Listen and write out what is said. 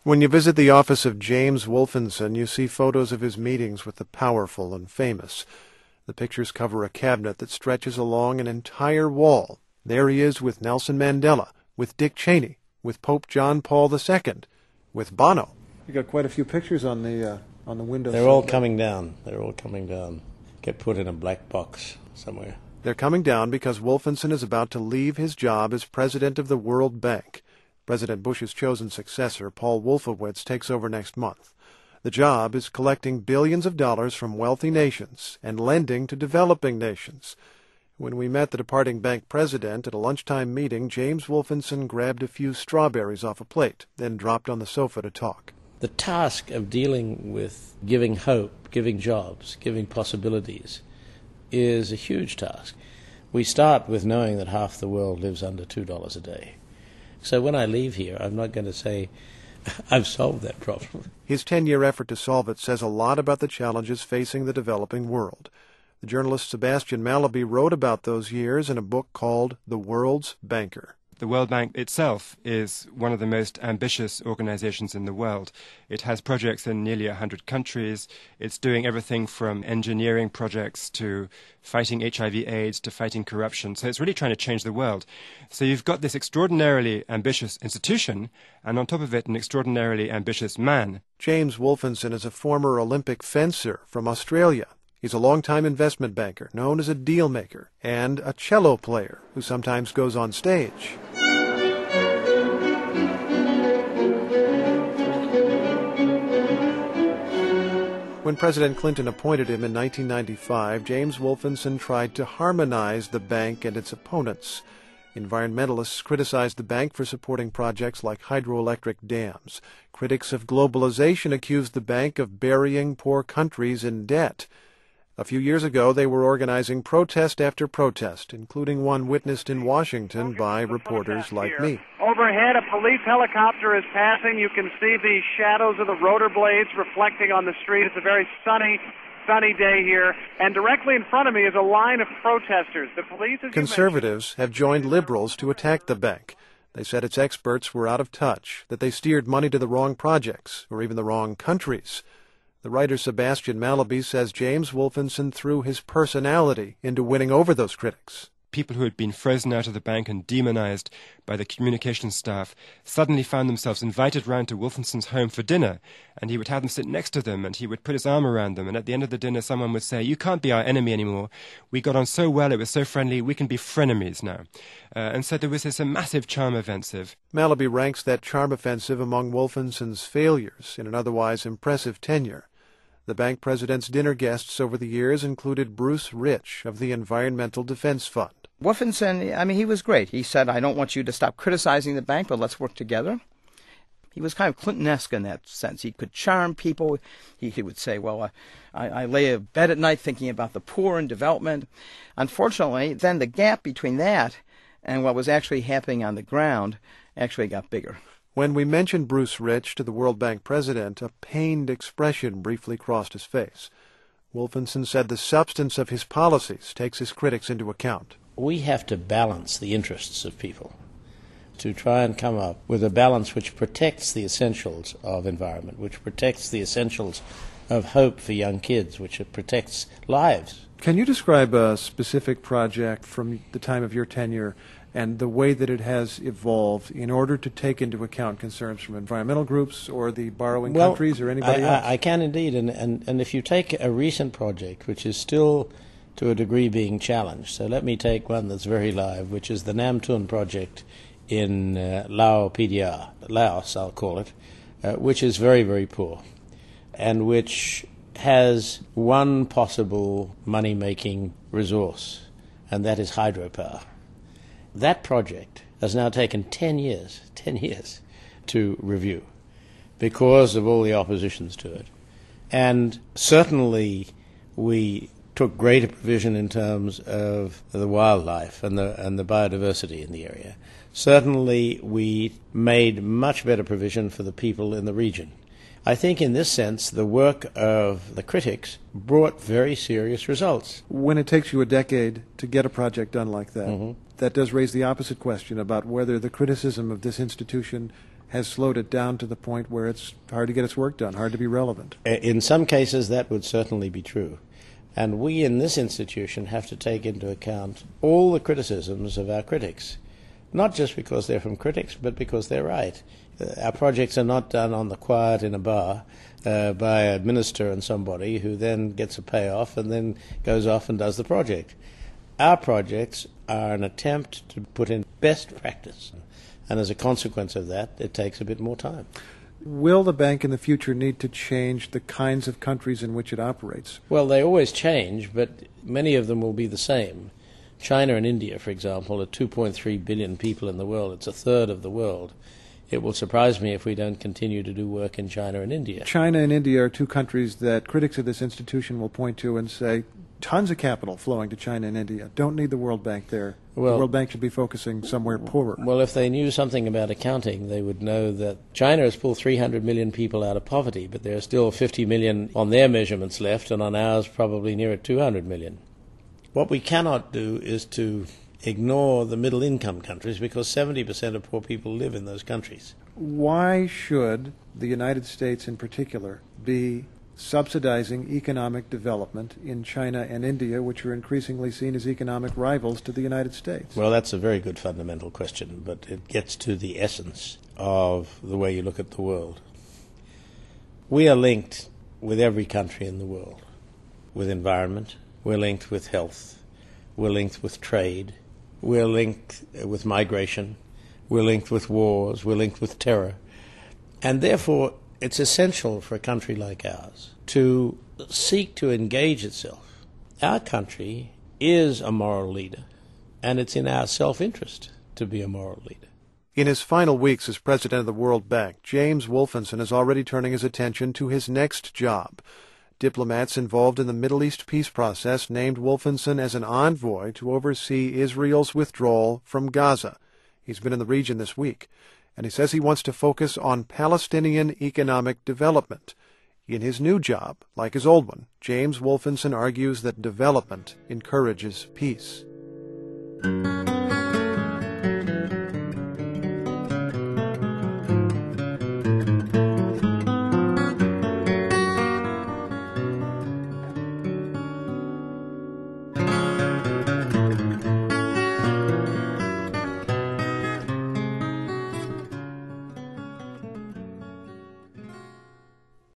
When you visit the office of James Wolfensohn, you see photos of his meetings with the powerful and famous. The pictures cover a cabinet that stretches along an entire wall. There he is with Nelson Mandela, with Dick Cheney, with Pope John Paul II, with Bono. You got quite a few pictures on the windows. They're all coming down. They're all coming down. Get put in a black box somewhere. They're coming down because Wolfensohn is about to leave his job as president of the World Bank. President Bush's chosen successor, Paul Wolfowitz, takes over next month. The job is collecting billions of dollars from wealthy nations and lending to developing nations. When we met the departing bank president at a lunchtime meeting, James Wolfensohn grabbed a few strawberries off a plate, then dropped on the sofa to talk. The task of dealing with giving hope, giving jobs, giving possibilities is a huge task. We start with knowing that half the world lives under $2 a day. So when I leave here, I'm not going to say, I've solved that problem. His 10-year effort to solve it says a lot about the challenges facing the developing world. The journalist Sebastian Mallaby wrote about those years in a book called The World's Banker. The World Bank itself is one of the most ambitious organizations in the world. It has projects in nearly 100 countries. It's doing everything from engineering projects to fighting HIV/AIDS to fighting corruption. So it's really trying to change the world. So you've got this extraordinarily ambitious institution, and on top of it, an extraordinarily ambitious man. James Wolfensohn is a former Olympic fencer from Australia. He's a longtime investment banker, known as a deal maker, and a cello player who sometimes goes on stage. When President Clinton appointed him in 1995, James Wolfensohn tried to harmonize the bank and its opponents. Environmentalists criticized the bank for supporting projects like hydroelectric dams. Critics of globalization accused the bank of burying poor countries in debt. A few years ago, they were organizing protest after protest, including one witnessed in Washington by reporters like me. Overhead, a police helicopter is passing. You can see the shadows of the rotor blades reflecting on the street. It's a very sunny day here. And directly in front of me is a line of protesters. The police, Conservatives have joined liberals to attack the bank. They said its experts were out of touch, that they steered money to the wrong projects, or even the wrong countries. The writer Sebastian Mallaby says James Wolfensohn threw his personality into winning over those critics. People who had been frozen out of the bank and demonized by the communications staff suddenly found themselves invited round to Wolfensohn's home for dinner, and he would have them sit next to them, and he would put his arm around them, and at the end of the dinner someone would say, "You can't be our enemy anymore. We got on so well, it was so friendly, we can be frenemies now." And so there was this massive charm offensive. Mallaby ranks that charm offensive among Wolfensohn's failures in an otherwise impressive tenure. The bank president's dinner guests over the years included Bruce Rich of the Environmental Defense Fund. Wolfensohn, he was great. He said, "I don't want you to stop criticizing the bank, but let's work together." He was kind of Clinton-esque in that sense. He could charm people. He would say, "Well, I lay in bed at night thinking about the poor and development." Unfortunately, then the gap between that and what was actually happening on the ground actually got bigger. When we mentioned Bruce Rich to the World Bank president, a pained expression briefly crossed his face. Wolfensohn said the substance of his policies takes his critics into account. We have to balance the interests of people to try and come up with a balance which protects the essentials of environment, which protects the essentials of hope for young kids, which protects lives. Can you describe a specific project from the time of your tenure and the way that it has evolved in order to take into account concerns from environmental groups or the borrowing countries or anybody else? I can indeed, and if you take a recent project which is still to a degree being challenged, so let me take one that's very live, which is the Nam Thun project in Lao PDR, Laos I'll call it, which is very, very poor, and which has one possible money-making resource, and that is hydropower. That project has now taken 10 years to review because of all the oppositions to it. And certainly we took greater provision in terms of the wildlife and the biodiversity in the area. Certainly we made much better provision for the people in the region. I think in this sense the work of the critics brought very serious results. When it takes you a decade to get a project done like that, that does raise the opposite question about whether the criticism of this institution has slowed it down to the point where it's hard to get its work done, hard to be relevant. In some cases, that would certainly be true. And we in this institution have to take into account all the criticisms of our critics, not just because they're from critics, but because they're right. Our projects are not done on the quiet in a bar by a minister and somebody who then gets a payoff and then goes off and does the project. Our projects are an attempt to put in best practice, and as a consequence of that, it takes a bit more time. Will the bank in the future need to change the kinds of countries in which it operates? Well, they always change, but many of them will be the same. China and India, for example, are 2.3 billion people in the world. It's a third of the world. It will surprise me if we don't continue to do work in China and India. China and India are two countries that critics of this institution will point to and say, tons of capital flowing to China and India. Don't need the World Bank there. Well, the World Bank should be focusing somewhere poorer. Well, if they knew something about accounting, they would know that China has pulled 300 million people out of poverty, but there are still 50 million on their measurements left, and on ours probably nearer 200 million. What we cannot do is to ignore the middle-income countries, because 70% of poor people live in those countries. Why should the United States in particular be subsidizing economic development in China and India, which are increasingly seen as economic rivals to the United States? Well, that's a very good fundamental question, but it gets to the essence of the way you look at the world. We are linked with every country in the world, with environment, we're linked with health, we're linked with trade, we're linked with migration, we're linked with wars, we're linked with terror. And therefore, it's essential for a country like ours to seek to engage itself. Our country is a moral leader, and it's in our self-interest to be a moral leader. In his final weeks as president of the World Bank, James Wolfensohn is already turning his attention to his next job. Diplomats involved in the Middle East peace process named Wolfensohn as an envoy to oversee Israel's withdrawal from Gaza. He's been in the region this week, and he says he wants to focus on Palestinian economic development. In his new job, like his old one, James Wolfensohn argues that development encourages peace.